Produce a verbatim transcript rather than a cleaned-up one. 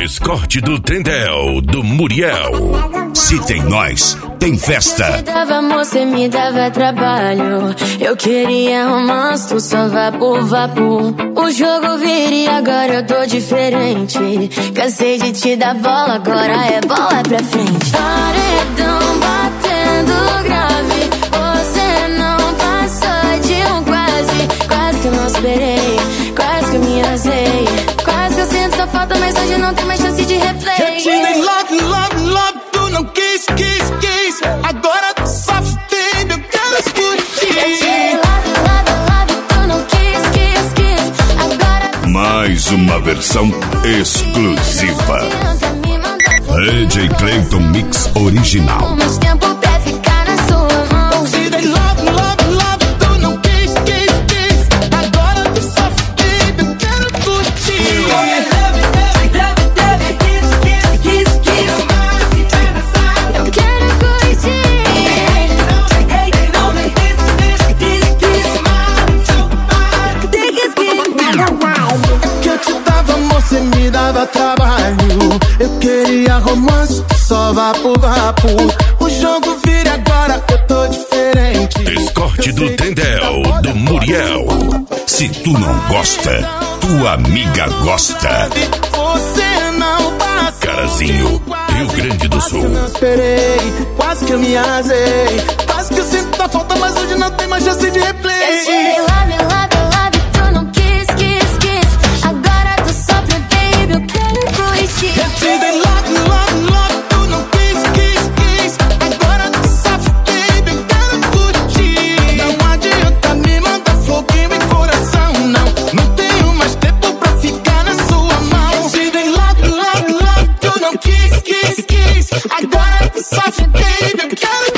Escorte do Trendel, do Muriel. Se tem nós, tem festa. Você dava amor, você me dava trabalho. Eu queria romance, tu só vapor, vapor. O jogo vira e agora eu tô diferente. Cansei de te dar bola, agora é bola pra frente. Paredão batendo grave, você não passou de um quase. Quase que eu não esperei, quase que eu me arrasei. Quase que eu sinto sua falta, mas hoje não tem mais chance de replay. Eu te dei love, love, love, tu não quis, quis, quis. Agora tu sofre, baby, eu quero curtir. Eu te dei love, love, love, tu não quis, quis, quis. Agora mais uma versão exclusiva. D J Clayton Mix Original. Mais tempo pra ficar na sua mão. Eu te dei love, love, love, tu não quis, quis, quis. Agora tu sofre, baby, eu quero curtir. Eu quero curtir. Que eu te dava amor, cê me dava trabalho. Eu queria romance, só vapor, vapor. O jogo vira agora, eu tô diferente. Escorte do Trendel, do Muriel. Se tu não gosta, tua amiga gosta. Você não passa. Carazinho, Rio Grande do Sul. Quase que eu não esperei, quase que eu me arrasei. Quase que eu sinto a falta, mas hoje não tem mais chance de replay. Eu te dei love, love, love, tu não quis, quis, quis. Agora tu sofre, baby, eu quero curtir. Eu te dei love, love, love, tu não quis, quis, quis. Agora tu sofre, baby, eu quero curtir. Não adianta me mandar foguinho em coração, não. Não tenho mais tempo pra ficar na sua mão. Eu te dei love, love, love, tu não quis, quis, quis. Agora tu sofre, baby, eu quero curtir.